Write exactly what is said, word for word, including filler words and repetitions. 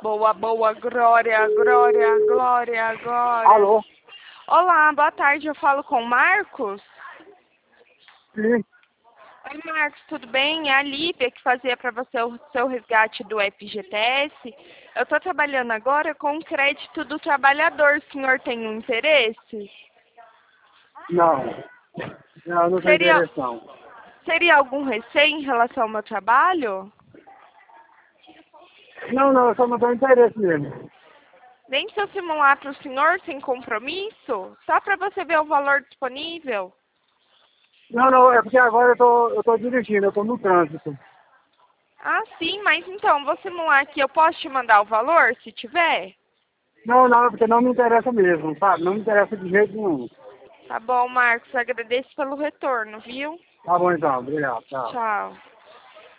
Boa, boa, glória, glória, glória, glória. Alô? Olá, boa tarde, eu falo com o Marcos? Sim. Oi, Marcos, tudo bem? É a Lívia que fazia para você o seu resgate do F G T S. Eu estou trabalhando agora com o crédito do trabalhador. O senhor tem um interesse? Não. Não, não tem Seria, interesse não. seria algum receio em relação ao meu trabalho? Não, não, eu só não tenho interesse mesmo. Nem se eu simular para o senhor sem compromisso? Só para você ver o valor disponível? Não, não, é porque agora eu tô, eu tô dirigindo, eu tô no trânsito. Ah, sim, mas então, vou simular aqui. Eu posso te mandar o valor, se tiver? Não, não, é porque não me interessa mesmo, sabe? Não me interessa de jeito nenhum. Tá bom, Marcos. Agradeço pelo retorno, viu? Tá bom então, obrigado, tchau. Tchau.